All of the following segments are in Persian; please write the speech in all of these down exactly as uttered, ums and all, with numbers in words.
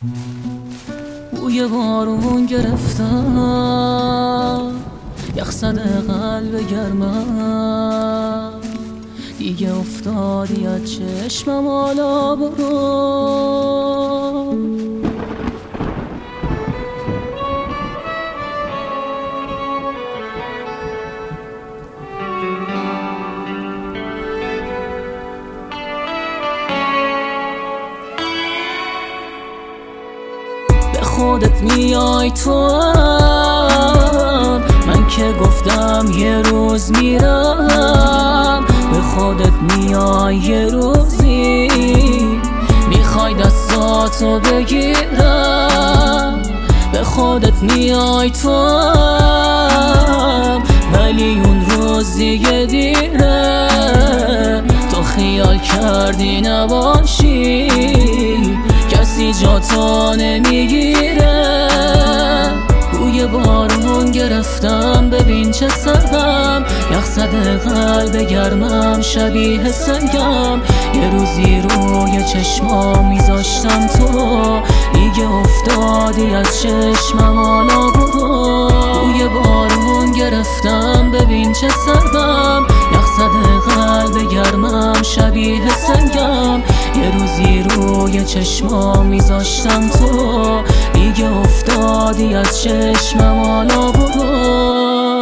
بوی بارون گرفتم، یخ زده قلب گرمم، دیگه افتادی از چشمم، حالا برو. خودت میای تو هم، من که گفتم یه روز میرم. به خودت میای یه روزی، میخوای دستاتو بگیرم. به خودت میای تو هم، ولی اون روز دیگه دیره. تو خیال کردی نباشی، کسی جا تو نمیگیره. بوی بارون گرفتم، ببین چه سرم، یخ زده قلب گرمم، شبیه سنگم. یه روزی روی چشمام میذاشتم تو، دیگه افتادی از چشمم، حالا برو. بوی بارون گرفتم، ببین چه سرم، یخ زده قلب گرمم، شبیه سنگم. یه روزی روی چشمام میذاشتم تو، دیگه افتادی از چشمم، حالا برو.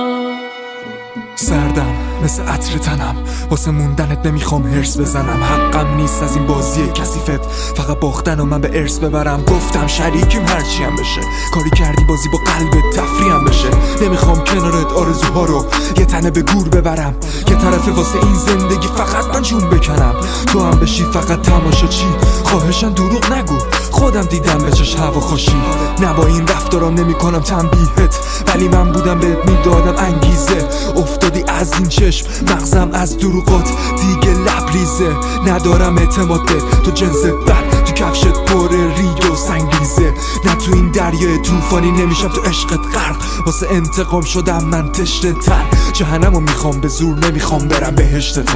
سردم مثل عطر تنم، واسه موندنت نمیخوام هرس بزنم. حقم نیست از این بازی کثیفت، فقط باختن و من به ارث ببرم. گفتم شریکیم هرچی هم بشه، کاری کردی بازی با قلبت تفریحم بشه. نمیخوام کنارت آرزوها رو یه تنه به گور ببرم، یه طرف واسه این زندگی فقط من جون بکنم. تو هم بشی فقط تماشا چی، خواهشن دروغ نگو، خودم دیدم به چش هوا خوشی. نه با این رفتارام نمی کنم تنبیهت، ولی من بودم بهت میدادم انگیزه. افتادی از این چشم، مغزم از دروغات دیگه لبریزه. ندارم اعتماد به تو، جنس بد تو کفشت پر ریگ و سنگریزه. نه تو این دریای طوفانی نمیشم تو عشقت غرق، واسه انتقام شدم من تشنه تر. جهنمو میخوام به زور، نمیخوام برم بهشت تر.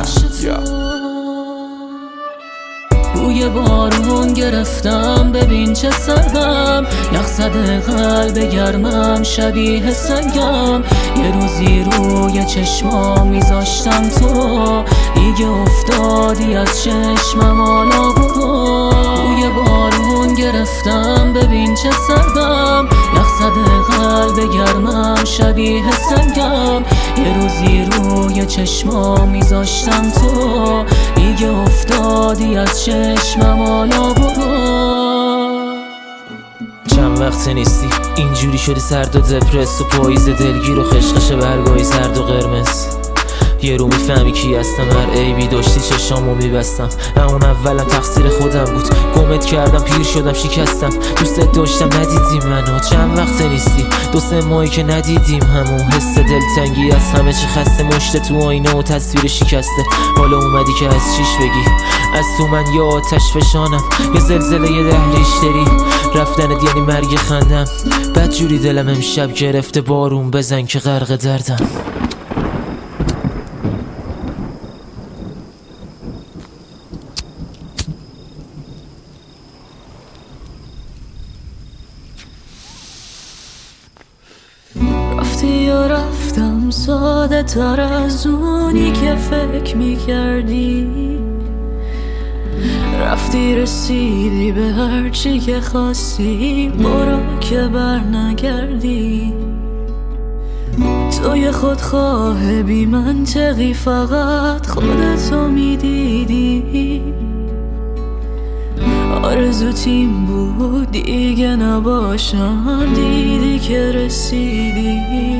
بوی بارون گرفتم، ببین چه سرم، یخ زده قلب گرمم، شبیه سنگم. یه روزی روی چشمام میذاشتم تو، دیگه افتادی از چشمم، حالا برو. بوی بارون گرفتم، ببین چه سرم، یخ زده قلب گرمم، شبیه سنگم. یه روزی روی چشمام میذاشتم تو، دیگه افتادی از چشمم، حالا برو. چند وقت نیستی، اینجوری شدی سرد و دپرس و پاییز دلگیر و خشخش برگای زرد و قرمز. یه رو میفهمی کی هستم، هر عیبی داشتی چشامو میبستم. اون اولم تقصیر خودم بود، گمت کردم، پیر شدم، شکستم. دوستت داشتم ندیدی منو، چند وقت نیستی، دو سه ماهی که ندیدیم همون. حس دلتنگی از همه چی خسته، مشت تو آینه و تصویر شکسته. حالا اومدی که از چیش بگی، از تو من یا آتش فشانم، یه زلزله یه دهریشتری. رفتنت یعنی مرگ خندم، بدجوری دلم امشب گرفته، بارون بزن که غرق دردم. رفتی یا رفتم، ساده تر از اونی که فکر میکردی. رفتی رسیدی به هرچی که خواستی، برو که بر نگردی. توی خودخواه بی منطقی، فقط خودتو میدیدی. آرزوت این بود دیگه نباشم، دیدی که رسیدی.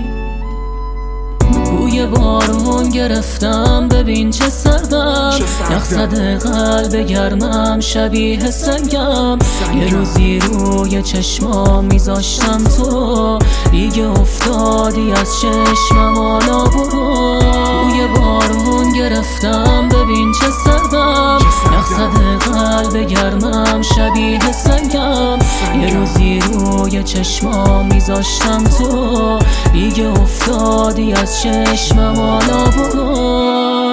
بوی بارون گرفتم، ببین چه سردم، یخ زده قلب گرمم، شبیه سنگم. یه روزی روی چشمام میذاشتم تو، دیگه افتادی از چشمم، حالا برو. بوی بارون گرفتم، ببین چه سردم، یخ زده قلب گرمم، شبیه سنگم. یه روزی روی چشمام میذاشتم تو، دیگه افتادی از چشمم، حالا برو.